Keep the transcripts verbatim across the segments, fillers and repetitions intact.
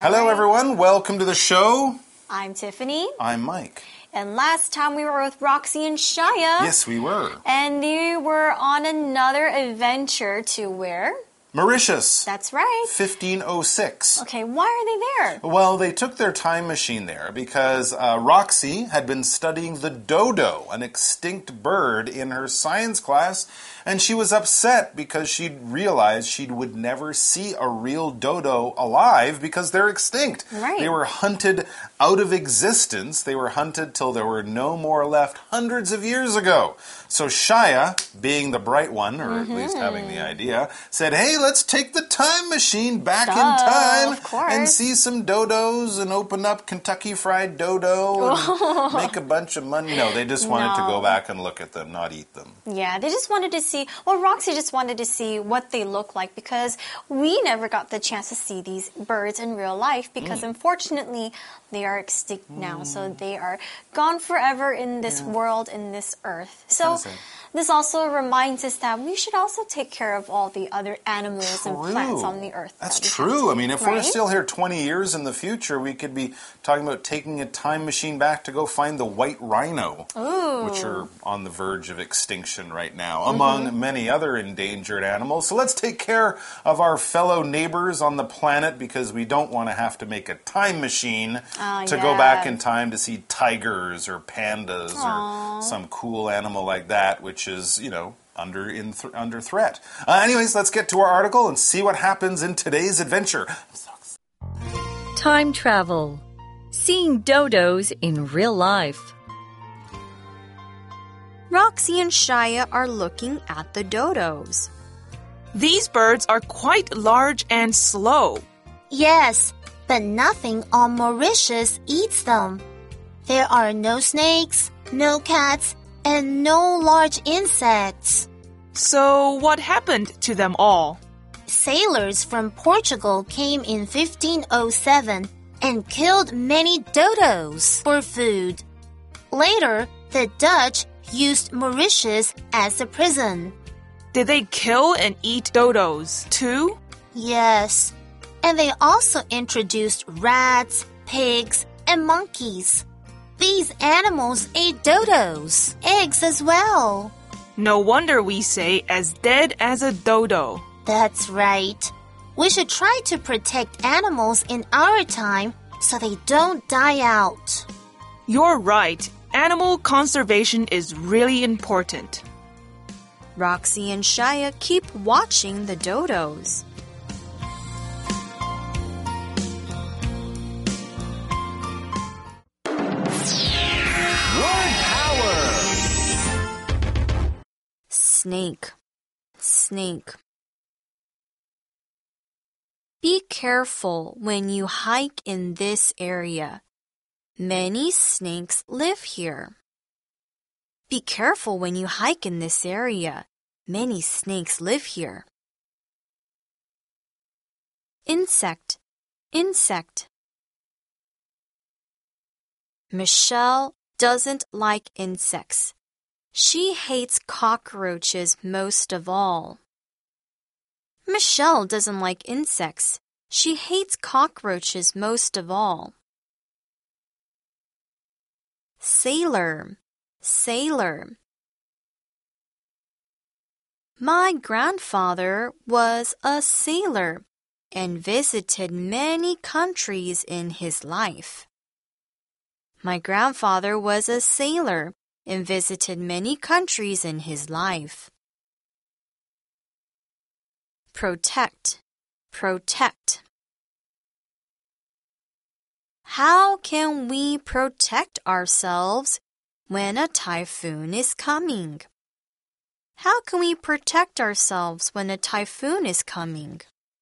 Hello, everyone. Welcome to the show. I'm Tiffany. I'm Mike. And last time we were with Roxy and Shia. Yes, we were. And they were on another adventure to where? Mauritius. That's right. fifteen oh six. Okay, why are they there? Well, they took their time machine there because uh, Roxy had been studying the dodo, an extinct bird, in her science class, and she was upset because she'd realized she would never see a real dodo alive because they're extinct. Right. They were hunted out of existence. They were hunted till there were no more left hundreds of years ago. So Shia, being the bright one, or mm-hmm. at least having the idea, said, hey, let's take the time machine back Duh, in time of course. and see some dodos and open up Kentucky Fried Dodo and make a bunch of money. No, they just wanted no. to go back and look at them, not eat them. Yeah, they just wanted to see, well, Roxy just wanted to see what they look like because we never got the chance to see these birds in real life because mm. unfortunately they are extinct mm. now. So they are gone forever in this yeah. world, in this earth. So this also reminds us that we should also take care of all the other animals true. and plants on the earth. That's that true. I mean, if right? we're still here twenty years in the future, we could be talking about taking a time machine back to go find the white rhino, Ooh. which are on the verge of extinction right now, mm-hmm. among many other endangered animals. So let's take care of our fellow neighbors on the planet because we don't want to have to make a time machine uh, to yeah. go back in time to see tigers or pandas Aww. or some cool animal like that, which is, you know, under in th under threat. Uh, anyways, let's get to our article and see what happens in today's adventure. Time travel. Seeing dodos in real life. Roxy and Shia are looking at the dodos. These birds are quite large and slow. Yes, but nothing on Mauritius eats them. There are no snakes, no cats, and no large insects. So what happened to them all? Sailors from Portugal came in fifteen oh seven and killed many dodos for food. Later, the Dutch used Mauritius as a prison. Did they kill and eat dodos too? Yes, and they also introduced rats, pigs, and monkeys. These animals ate dodos, eggs as well. No wonder we say as dead as a dodo. That's right. We should try to protect animals in our time so they don't die out. You're right. Animal conservation is really important. Roxy and Shia keep watching the dodos. Snake, snake. Be careful when you hike in this area. Many snakes live here. Be careful when you hike in this area. Many snakes live here. Insect, insect. Michelle doesn't like insects. She hates cockroaches most of all. Michelle doesn't like insects. She hates cockroaches most of all. Sailor, sailor. My grandfather was a sailor and visited many countries in his life. My grandfather was a sailor and visited many countries in his life. Protect, protect. How can we protect ourselves when a typhoon is coming? How can we protect ourselves when a typhoon is coming?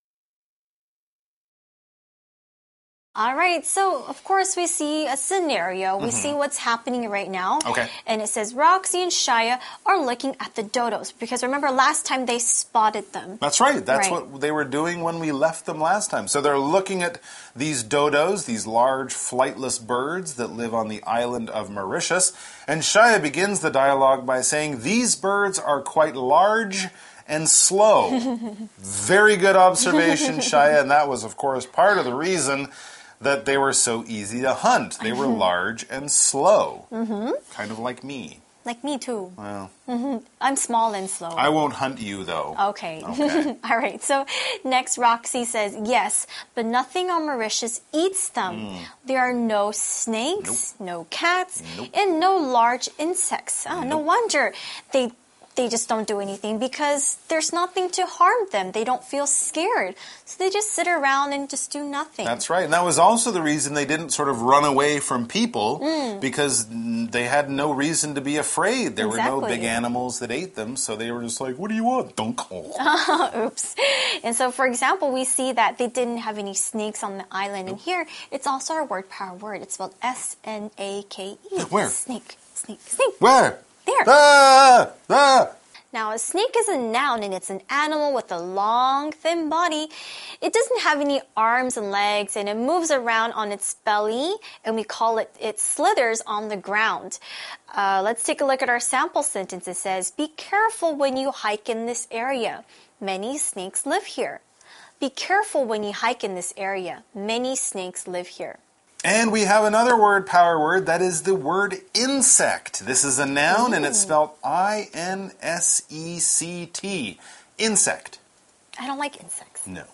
All right, so of course we see a scenario. We mm-hmm. see what's happening right now. Okay. And it says Roxy and Shia are looking at the dodos because remember last time they spotted them. That's right. That's right. what they were doing when we left them last time. So they're looking at these dodos, these large flightless birds that live on the island of Mauritius. And Shia begins the dialogue by saying, these birds are quite large and slow. Very good observation, Shaya, and that was, of course, part of the reason that they were so easy to hunt. They were large and slow, mm-hmm. kind of like me. Like me too. Well, mm-hmm. I'm small and slow. I won't hunt you, though. Okay. Okay. All right. So next, Roxy says, yes, but nothing on Mauritius eats them. Mm. There are no snakes, nope. no cats, nope. and no large insects. Oh, nope. No wonder they they just don't do anything because there's nothing to harm them. They don't feel scared. So they just sit around and just do nothing. That's right. And that was also the reason they didn't sort of run away from people mm. because they had no reason to be afraid. There exactly. were no big animals that ate them. So they were just like, what do you want? Dunk. Oops. And so, for example, we see that they didn't have any snakes on the island. Nope. And here, it's also our word power word. It's spelled S N A K E. Where? Snake. Snake. Snake. Where? There. Ah! Ah! Now, a snake is a noun, and it's an animal with a long, thin body. It doesn't have any arms and legs, and it moves around on its belly, and we call it, it slithers on the ground. Uh, let's take a look at our sample sentence. It says, be careful when you hike in this area. Many snakes live here. Be careful when you hike in this area. Many snakes live here. And we have another word, power word, that is the word insect. This is a noun, Ooh. And it's spelled I N S E C T. Insect. I don't like insects. No.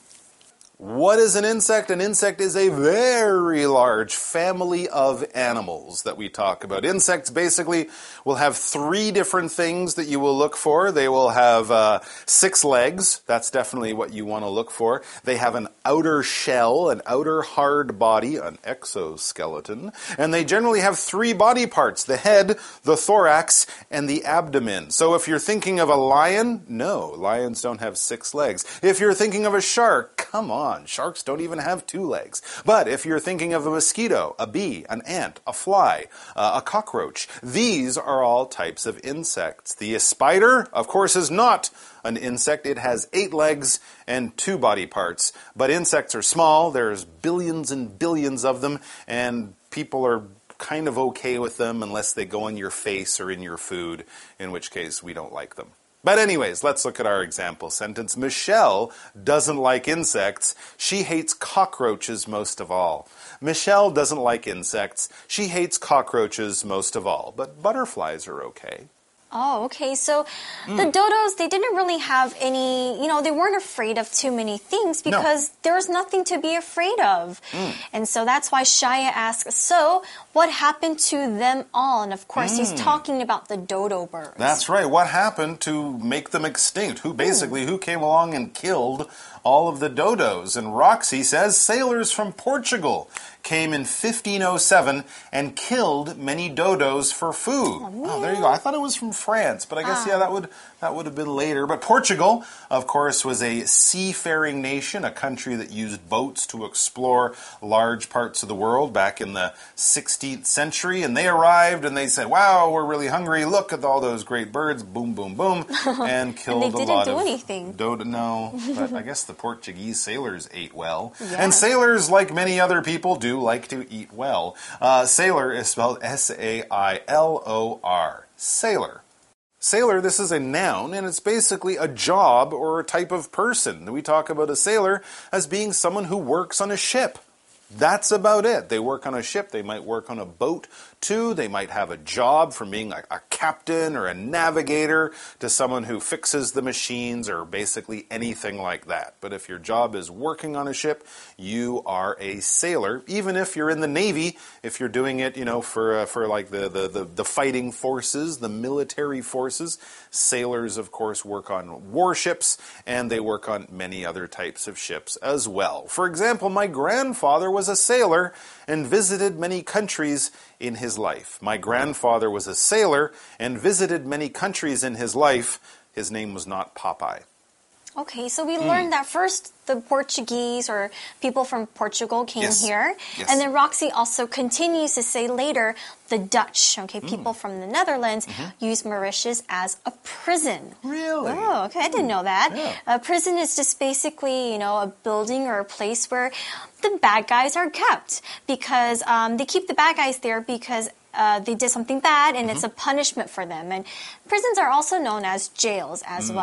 What is an insect? An insect is a very large family of animals that we talk about. Insects basically will have three different things that you will look for. They will have uh, six legs. That's definitely what you want to look for. They have an outer shell, an outer hard body, an exoskeleton. And they generally have three body parts, the head, the thorax, and the abdomen. So if you're thinking of a lion, no, lions don't have six legs. If you're thinking of a shark, come on. Sharks don't even have two legs. But if you're thinking of a mosquito, a bee, an ant, a fly, uh, a cockroach, these are all types of insects. The spider, of course, is not an insect. It has eight legs and two body parts. But insects are small. There's billions and billions of them, and people are kind of okay with them unless they go in your face or in your food, in which case we don't like them. But anyways, let's look at our example sentence. Michelle doesn't like insects. She hates cockroaches most of all. Michelle doesn't like insects. She hates cockroaches most of all. But butterflies are okay. Oh, okay. So mm. the dodos, they didn't really have any, you know, they weren't afraid of too many things because no. there was nothing to be afraid of. Mm. And so that's why Shaya asks, so what happened to them all? And of course, mm. he's talking about the dodo birds. That's right. What happened to make them extinct? Who basically, mm. who came along and killed all of the dodos? And Roxy says sailors from Portugal came in fifteen oh seven and killed many dodos for food. Oh, oh, there you go. I thought it was from France, but I guess, ah. yeah, that would that would have been later. But Portugal, of course, was a seafaring nation, a country that used boats to explore large parts of the world back in the sixteenth century. And they arrived and they said, wow, we're really hungry. Look at all those great birds. Boom, boom, boom. And killed and they a lot do of anything. dodo. No, but I guess the Portuguese sailors ate well. Yeah. And sailors, like many other people, do like to eat well. Uh, sailor is spelled S A I L O R. Sailor. Sailor, this is a noun, and it's basically a job or a type of person. We talk about a sailor as being someone who works on a ship. That's about it. They work on a ship. They might work on a boat too. They might have a job from being a, a captain or a navigator to someone who fixes the machines or basically anything like that. But if your job is working on a ship, you are a sailor. Even if you're in the Navy, if you're doing it, you know, for uh, for like the, the, the, the fighting forces, the military forces, sailors, of course, work on warships, and they work on many other types of ships as well. For example, my grandfather was a sailor and visited many countries in his life. My grandfather was a sailor and visited many countries in his life. His name was not Popeye. Okay, so we Mm. learned that first the Portuguese or people from Portugal came Yes. here. Yes. And then Roxy also continues to say later the Dutch, okay, people from the Netherlands use Mauritius as a prison. Really? Oh, okay, I didn't know that. Yeah. A prison is just basically, you know, a building or a place where the bad guys are kept because um, they keep the bad guys there because uh, they did something bad and it's a punishment for them. And prisons are also known as jails as well.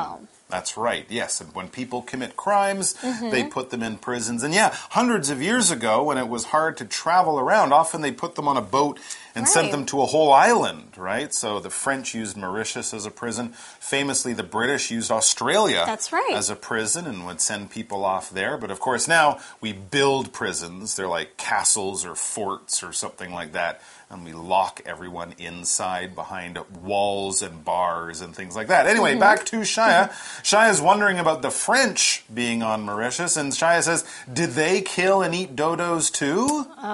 That's right, yes. And when people commit crimes, mm-hmm. they put them in prisons. And yeah, hundreds of years ago, when it was hard to travel around, often they put them on a boat and right. sent them to a whole island, right? So the French used Mauritius as a prison. Famously, the British used Australia That's right. as a prison and would send people off there. But of course, now we build prisons. They're like castles or forts or something like that. And we lock everyone inside behind walls and bars and things like that. Anyway, mm-hmm. back to Shaya. Shaya's wondering about the French being on Mauritius, and Shaya says, did they kill and eat dodos too?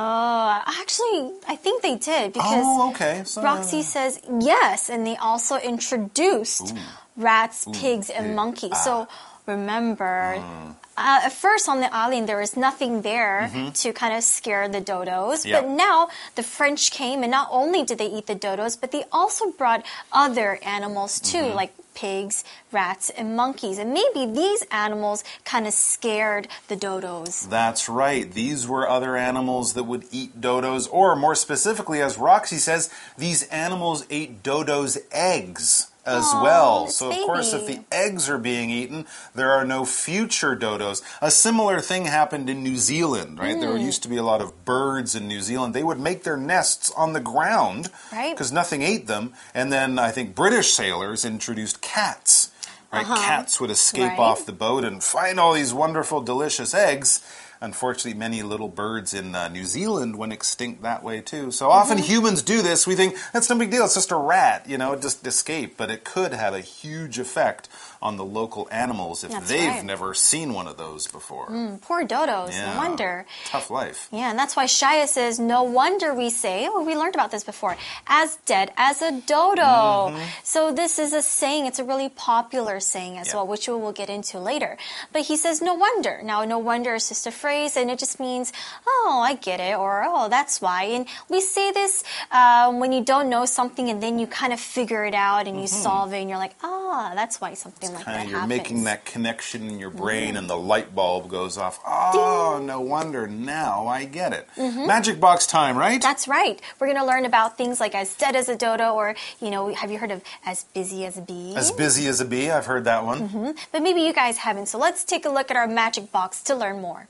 Oh, actually, I think they did, because oh, okay. so, Roxy says yes, and they also introduced Ooh. rats, Ooh, pigs, and pig. monkeys. Ah. So remember... Mm. Uh, at first on the island, there was nothing there mm-hmm. to kind of scare the dodos. Yep. But now the French came, and not only did they eat the dodos, but they also brought other animals too, mm-hmm. like pigs, rats, and monkeys. And maybe these animals kind of scared the dodos. That's right. These were other animals that would eat dodos, or more specifically, as Roxy says, these animals ate dodos' eggs as Aww, well. So, of baby. course, if the eggs are being eaten, there are no future dodos. A similar thing happened in New Zealand, right? Mm. There used to be a lot of birds in New Zealand. They would make their nests on the ground because right. nothing ate them. And then I think British sailors introduced cats. Right? Uh-huh. Cats would escape right. off the boat and find all these wonderful, delicious eggs. Unfortunately, many little birds in uh, New Zealand went extinct that way too. So often mm-hmm. humans do this. We think, that's no big deal. It's just a rat, you know, just escape. But it could have a huge effect on the local animals if That's they've right. never seen one of those before. Mm, poor dodos, yeah. no wonder. Tough life. Yeah, and that's why Shaya says, no wonder we say, oh, we learned about this before, as dead as a dodo. Mm-hmm. So this is a saying, it's a really popular saying as yeah. well, which we will get into later. But he says, no wonder. Now, no wonder is just a phrase, and it just means, oh, I get it, or oh, that's why. And we say this um, when you don't know something, and then you kind of figure it out, and you mm-hmm. solve it, and you're like, ah, that's why something it's like kinda, that you're happens. Making that connection in your brain, mm-hmm. and the light bulb goes off. Oh, Ding. No wonder. Now I get it. Mm-hmm. Magic box time, right? That's right. We're going to learn about things like as dead as a dodo, or, you know, have you heard of as busy as a bee? As busy as a bee. I've heard that one. Mm-hmm. But maybe you guys haven't. So let's take a look at our magic box to learn more.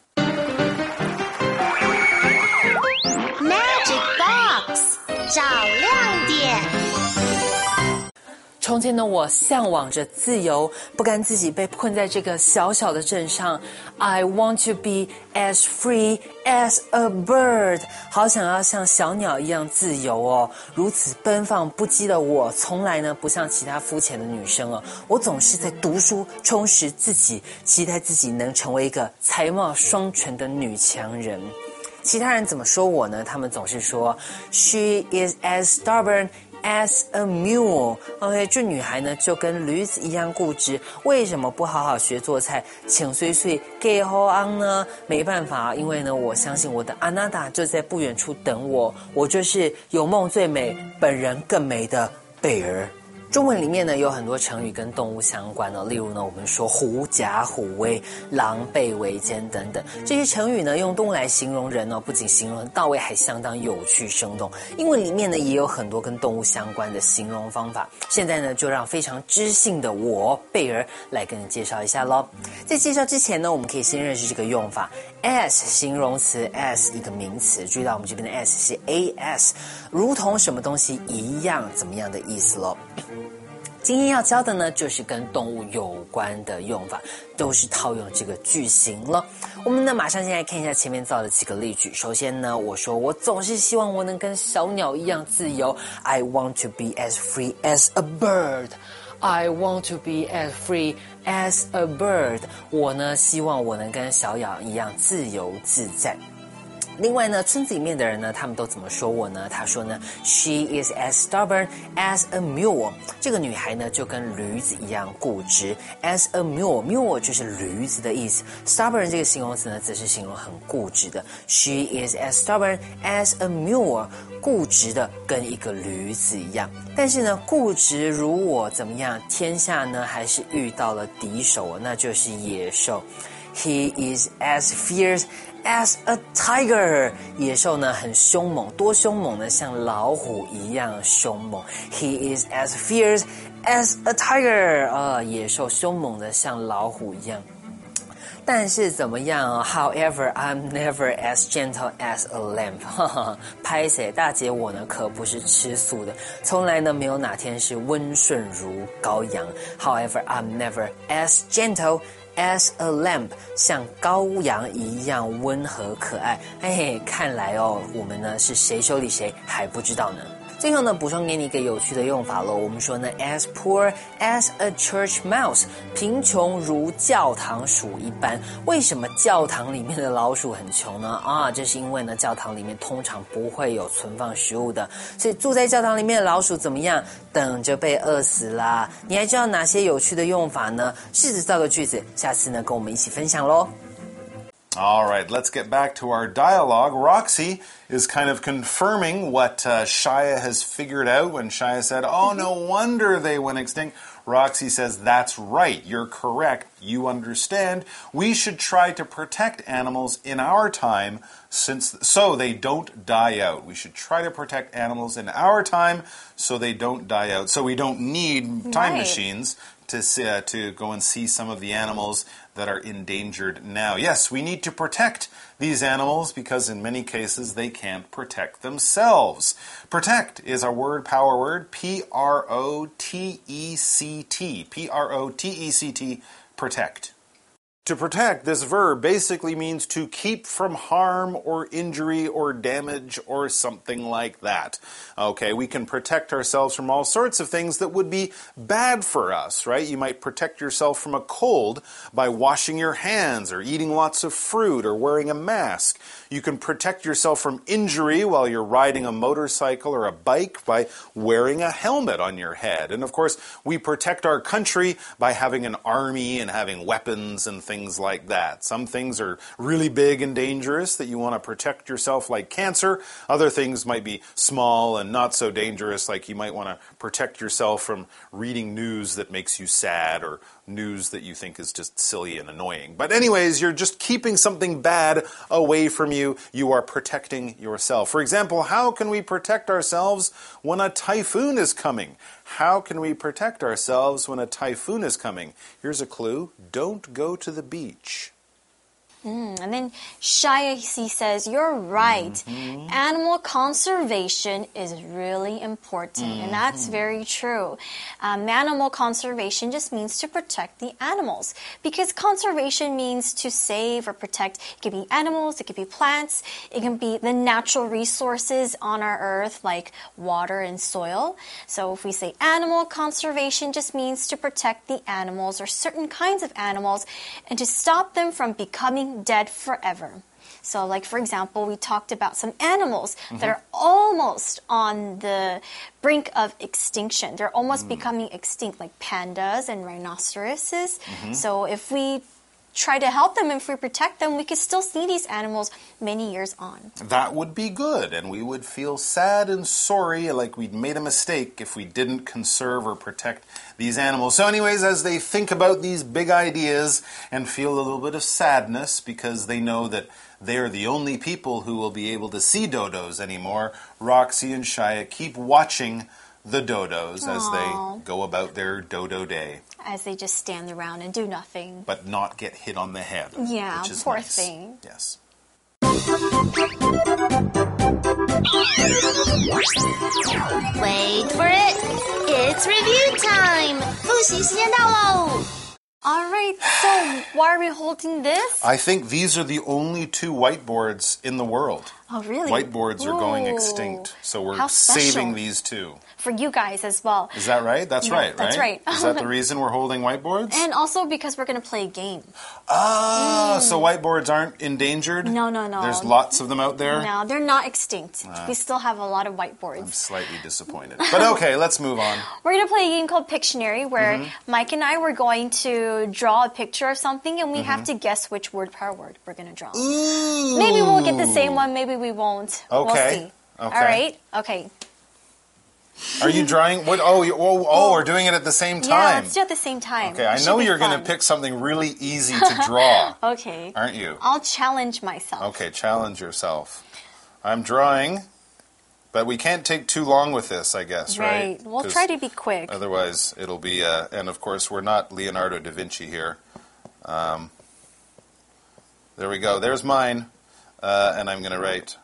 Magic box 找亮点。 从前的我向往着自由，不甘自己被困在这个小小的镇上。I want to be as free as a bird， 好想要像小鸟一样自由哦。如此奔放不羁的我，从来呢不像其他肤浅的女生哦。我总是在读书，充实自己，期待自己能成为一个才貌双全的女强人。其他人怎么说我呢？他们总是说 She is as stubborn as a mule. OK， 这女孩呢就跟驴子一样固执，为什么不好好学做菜，请碎碎给后昂呢？没办法，因为呢我相信我的阿娜达就在不远处等我，我就是有梦最美，本人更美的贝儿。中文里面呢有很多成语跟动物相关的，例如呢我们说狐假虎威、狼狈为奸等等，这些成语呢用动物来形容人呢，不仅形容很到位，还相当有趣生动。英文里面呢也有很多跟动物相关的形容方法。现在呢就让非常知性的我贝儿来跟你介绍一下咯。在介绍之前呢，我们可以先认识这个用法。as 形容词 as 一个名词，注意到我们这边的 as 是 as， 如同什么东西一样怎么样的意思咯。今天要教的呢，就是跟动物有关的用法，都是套用这个句型了。我们呢，马上先来看一下前面造的几个例句。首先呢，我说我总是希望我能跟小鸟一样自由。I want to be as free as a bird. I want to be as free as a bird. 我呢，希望我能跟小鸟一样自由自在。另外呢，村子里面的人呢，他们都怎么说我呢？他说呢 ，She is as stubborn as a mule。这个女孩呢，就跟驴子一样固执。As a mule，mule 就是驴子的意思。Stubborn 这个形容词呢，则是形容很固执的。She is as stubborn as a mule， 固执的跟一个驴子一样。但是呢，固执如我怎么样？天下呢，还是遇到了敌手，那就是野兽。He is as fierce as a tiger. 野兽呢很凶猛，多凶猛呢？像老虎一样凶猛。He is as fierce as a tiger， 呃，野兽凶猛的像老虎一样。但是怎么样啊 ？However, I'm never as gentle as a lamb 哈哈。拍谁大姐我呢可不是吃素的，从来呢没有哪天是温顺如羔羊。However, I'm never as gentle as a lamb， 像羔羊一样温和可爱。嘿嘿，看来哦，我们呢是谁修理谁还不知道呢。最后呢，补充给你一个有趣的用法咯。我们说呢 ，as poor as a church mouse， 贫穷如教堂鼠一般。为什么教堂里面的老鼠很穷呢？啊，这是因为呢，教堂里面通常不会有存放食物的，所以住在教堂里面的老鼠怎么样？等着被饿死啦！你还知道哪些有趣的用法呢？试着造个句子，下次呢跟我们一起分享咯。 All right, let's get back to our dialogue. Roxy is kind of confirming what uh, Shia has figured out when Shia said, oh, no wonder they went extinct. Roxy says, that's right, you're correct, you understand. We should try to protect animals in our time since so they don't die out. We should try to protect animals in our time so they don't die out. So we don't need time right. machines to see, uh, to go and see some of the animals that are endangered now. Yes, we need to protect these animals because in many cases they can't protect themselves. Protect is our word, power word, P R O T E C T. P R O T E C T, protect. To protect, this verb basically means to keep from harm or injury or damage or something like that. Okay, we can protect ourselves from all sorts of things that would be bad for us, right? You might protect yourself from a cold by washing your hands or eating lots of fruit or wearing a mask. You can protect yourself from injury while you're riding a motorcycle or a bike by wearing a helmet on your head. And of course, we protect our country by having an army and having weapons and things Things like that. Some things are really big and dangerous that you want to protect yourself, like cancer. Other things might be small and not so dangerous, like you might want to protect yourself from reading news that makes you sad or news that you think is just silly and annoying. But anyways, you're just keeping something bad away from you. You are protecting yourself. For example, how can we protect ourselves when a typhoon is coming? How can we protect ourselves when a typhoon is coming? Here's a clue. Don't go to the beach. Mm, and then Shia, he says, you're right. Mm-hmm. Animal conservation is really important. Mm-hmm. And that's very true. Um, animal conservation just means to protect the animals. Because conservation means to save or protect. It can be animals, it can be plants, it can be the natural resources on our earth like water and soil. So if we say animal conservation just means to protect the animals or certain kinds of animals and to stop them from becoming dead forever. So like for example, we talked about some animals mm-hmm. that are almost on the brink of extinction. They're almost mm. becoming extinct, like pandas and rhinoceroses. Mm-hmm. So if we try to help them, if we protect them, we could still see these animals many years on. That would be good, and we would feel sad and sorry like we'd made a mistake if we didn't conserve or protect these animals. So anyways, as they think about these big ideas and feel a little bit of sadness because they know that they're the only people who will be able to see dodos anymore, Roxy and Shia keep watching the dodos Aww. As they go about their dodo day. As they just stand around and do nothing. But not get hit on the head. Yeah, which is poor nice. thing. Yes. Wait for it. It's review time. 复习时间到喽。 All right, so why are we holding this? I think these are the only two whiteboards in the world. Oh, really? Whiteboards are Ooh. going extinct, so we're saving these two. For you guys as well. Is that right? That's yeah, right, that's right? right. Is that the reason we're holding whiteboards? And also because we're going to play a game. Ah, mm. so whiteboards aren't endangered? No, no, no. There's lots of them out there? No, they're not extinct. Ah. We still have a lot of whiteboards. I'm slightly disappointed. But okay, let's move on. We're going to play a game called Pictionary where mm-hmm. Mike and I were going to draw a picture of something and we mm-hmm. have to guess which word per word we're going to draw. Ooh. Maybe we'll get the same one, maybe we won't. Okay. We'll see. Okay. All right? Okay. Are you drawing? What? Oh, you, oh, oh, we're doing it at the same time. Yeah, let's do it at the same time. Okay, I know you're going to pick something really easy to draw. Okay. Aren't you? I'll challenge myself. Okay, challenge yourself. I'm drawing But we can't take too long with this, I guess, right? Right. We'll try to be quick. Otherwise, it'll be, uh, and of course, we're not Leonardo da Vinci here. Um, there we go. There's mine. Uh, and I'm going to write,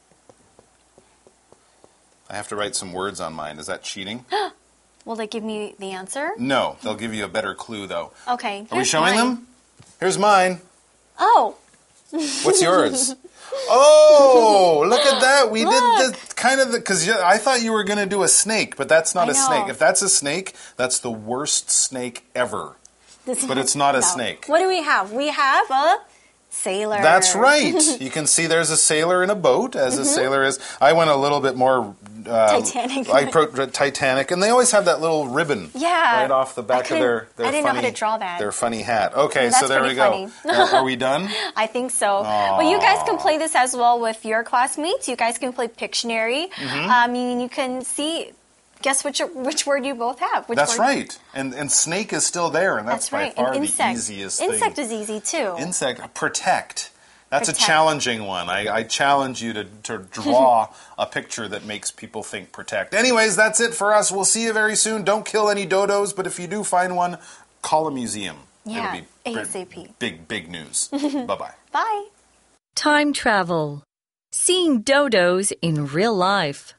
I have to write some words on mine. Is that cheating? Will they give me the answer? No. They'll give you a better clue, though. Okay. Are we showing mine. them? Here's mine. Oh. What's yours? Oh, look at that. We Look. did the kind of the, because I thought you were going to do a snake, but that's not I a know. snake. If that's a snake, that's the worst snake ever. This But it's not a no. snake. What do we have? We have a sailor. That's right. You can see there's a sailor in a boat, as Mm-hmm. a sailor is. I went a little bit more uh, Titanic. I pro- Titanic, and they always have that little ribbon Yeah. right off the I back of couldn't- their, their I didn't know funny, how to draw that. their funny hat. Okay, That's so there we pretty go. funny. Are, are we done? I think so. Well, you guys can play this as well with your classmates. You guys can play Pictionary. Mm-hmm. I mean, you can see, guess which which word you both have. Which That's word? right. And and snake is still there, and that's, That's right. by far And the insect. easiest Insect thing. is easy too. Insect, protect. That's Protect. a challenging one. I, I challenge you to, to draw a picture that makes people think protect. Anyways, that's it for us. We'll see you very soon. Don't kill any dodos, but if you do find one, call a museum. Yeah, It'll be ASAP. big, big news. Bye-bye. Bye. Time travel. Seeing dodos in real life.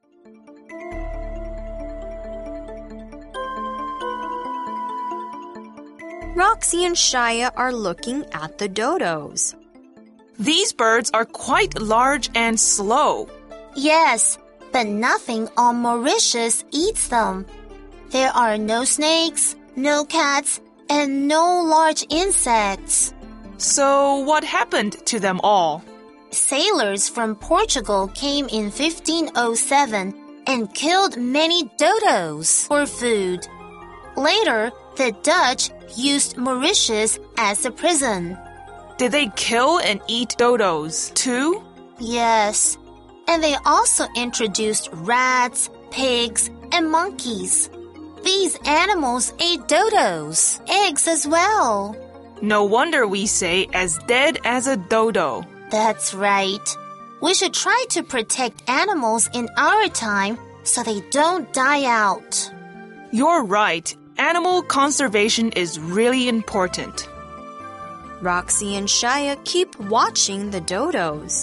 Roxy and Shia are looking at the dodos. These birds are quite large and slow. Yes, but nothing on Mauritius eats them. There are no snakes, no cats, and no large insects. So what happened to them all? Sailors from Portugal came in fifteen oh seven and killed many dodos for food. Later, the Dutch used Mauritius as a prison. Did they kill and eat dodos too? Yes, and they also introduced rats, pigs, and monkeys. These animals ate dodos, eggs as well. No wonder we say as dead as a dodo. That's right. We should try to protect animals in our time so they don't die out. You're right. Animal conservation is really important. Roxy and Shia keep watching the dodos.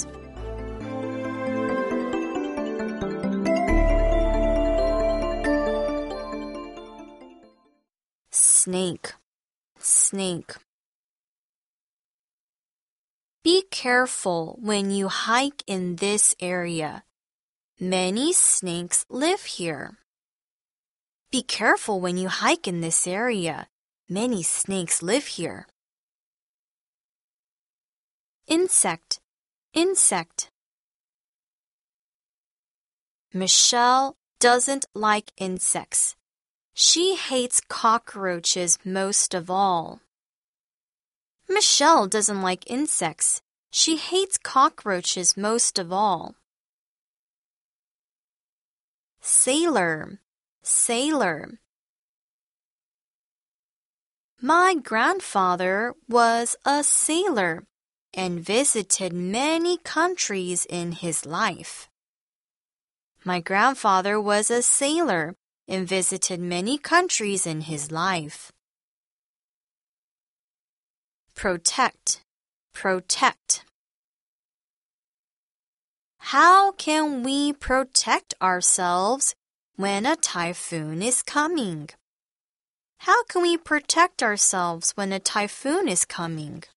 Snake, snake. Be careful when you hike in this area. Many snakes live here. Be careful when you hike in this area. Many snakes live here. Insect, insect. Michelle doesn't like insects. She hates cockroaches most of all. Michelle doesn't like insects. She hates cockroaches most of all. Sailor, sailor. My grandfather was a sailor and visited many countries in his life. My grandfather was a sailor and visited many countries in his life. Protect, protect. How can we protect ourselves when a typhoon is coming? How can we protect ourselves when a typhoon is coming?